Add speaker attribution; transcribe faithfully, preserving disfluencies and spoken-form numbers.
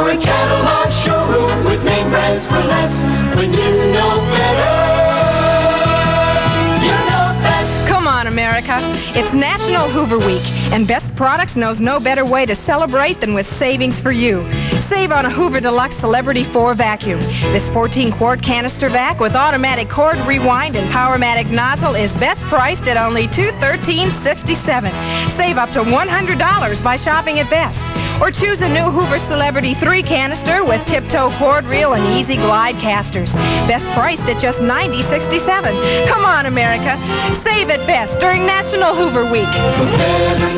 Speaker 1: or a catalog showroom with name brands for less. When you know better, you know best.
Speaker 2: Come on, America. It's National Hoover Week, and Best Products knows no better way to celebrate than with savings for you. Save on a Hoover Deluxe Celebrity four vacuum. This fourteen quart canister vac with automatic cord rewind and Powermatic nozzle is best priced at only two hundred thirteen dollars and sixty-seven cents. Save up to one hundred dollars by shopping at Best. Or choose a new Hoover Celebrity three canister with tiptoe cord reel and easy glide casters. Best priced at just ninety dollars and sixty-seven cents. Come on, America. Save at Best during National Hoover Week.
Speaker 1: For better